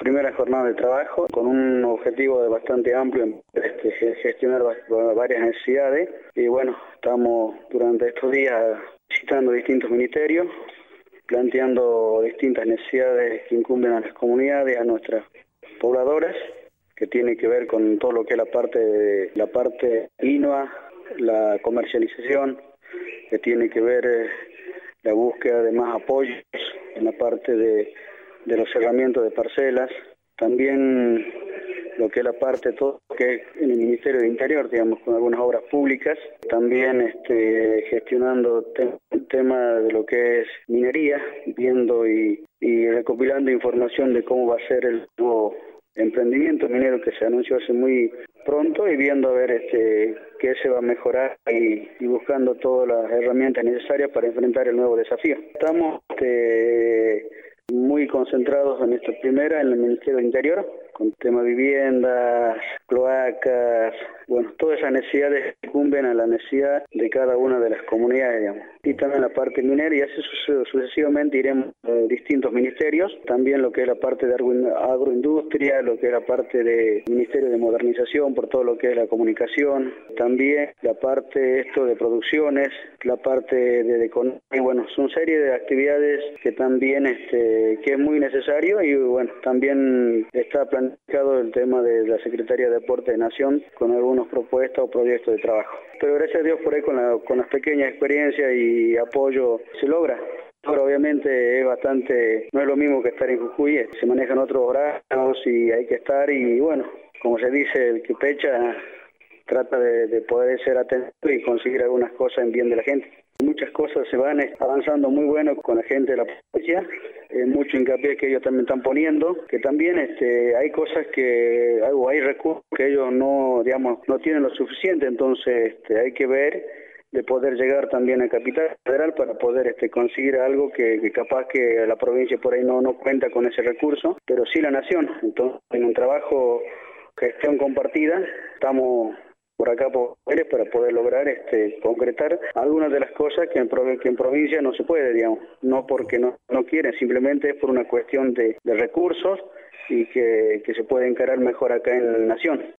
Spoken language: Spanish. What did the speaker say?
primera jornada de trabajo con un objetivo bastante amplio, gestionar varias necesidades. Y bueno, estamos durante estos días visitando distintos ministerios, planteando distintas necesidades que incumben a las comunidades, a nuestras pobladoras, que tiene que ver con todo lo que es la parte INUA, la comercialización, que tiene que ver la búsqueda de más apoyos en la parte de los cerramientos de parcelas, también lo que es la parte todo que es en el Ministerio de Interior, digamos, con algunas obras públicas, también gestionando el tema de lo que es minería, viendo y recopilando información de cómo va a ser el nuevo emprendimiento minero que se anunció hace muy pronto, y viendo a ver qué se va a mejorar y buscando todas las herramientas necesarias para enfrentar el nuevo desafío. Estamos muy concentrados en esta primera, en el Ministerio de Interior, con tema viviendas, cloacas, bueno, todas esas necesidades que incumben a la necesidad de cada una de las comunidades, digamos. Y también la parte minera, y así sucesivamente iremos a distintos ministerios, también lo que es la parte de agroindustria, lo que es la parte de Ministerio de Modernización, por todo lo que es la comunicación, también la parte de producciones, la parte de economía, bueno, son serie de actividades que también que es muy necesario, y bueno, también está planteado el tema de la Secretaría de Deporte de Nación con algunas propuestas o proyectos de trabajo. Pero gracias a Dios por ahí con las pequeñas experiencias y apoyo se logra. Ahora obviamente no es lo mismo que estar en Jujuy, se manejan otros horarios y hay que estar, y bueno, como se dice, el que pecha trata de poder ser atento y conseguir algunas cosas en bien de la gente. Muchas cosas se van avanzando muy bueno con la gente de la provincia, mucho hincapié que ellos también están poniendo, que también hay cosas hay recursos que ellos no tienen lo suficiente, entonces hay que ver de poder llegar también a Capital Federal para poder conseguir algo que capaz que la provincia por ahí no cuenta con ese recurso, pero sí la nación. Entonces, en un trabajo, gestión compartida, estamos por acá para poder lograr concretar algunas de las cosas que en provincia no se puede, digamos, no porque no quieren, simplemente es por una cuestión de recursos y que se puede encarar mejor acá en la nación.